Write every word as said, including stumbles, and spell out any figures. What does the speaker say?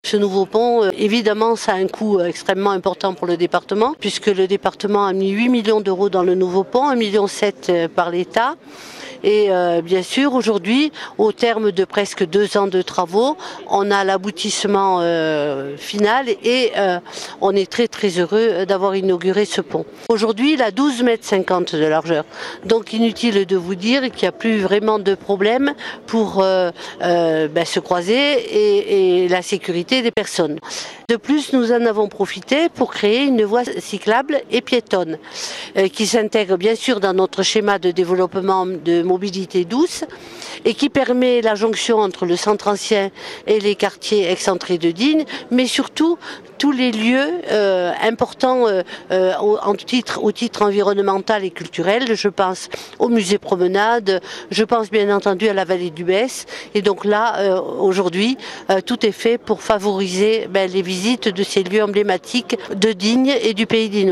Ce nouveau pont, euh, évidemment, ça a un coût euh, extrêmement important pour le département, puisque le département a mis huit millions d'euros dans le nouveau pont, un virgule sept million par l'État. Et euh, bien sûr, aujourd'hui, au terme de presque deux ans de travaux, on a l'aboutissement euh, final et euh, on est très très heureux d'avoir inauguré ce pont. Aujourd'hui, il a douze mètres cinquante de largeur. Donc inutile de vous dire qu'il n'y a plus vraiment de problème pour euh, euh, ben, se croiser et, et la sécurité des personnes. De plus, nous en avons profité pour créer une voie cyclable et piétonne euh, qui s'intègre bien sûr dans notre schéma de développement de mobilité douce et qui permet la jonction entre le centre ancien et les quartiers excentrés de Digne, mais surtout tous les lieux euh, importants euh, euh, au, en titre, au titre environnemental et culturel. Je pense au musée Promenade, je pense bien entendu à la vallée du Besse. Et donc là, euh, aujourd'hui, euh, tout est fait pour favoriser ben, les visites de ces lieux emblématiques de Digne et du Pays d'Inno.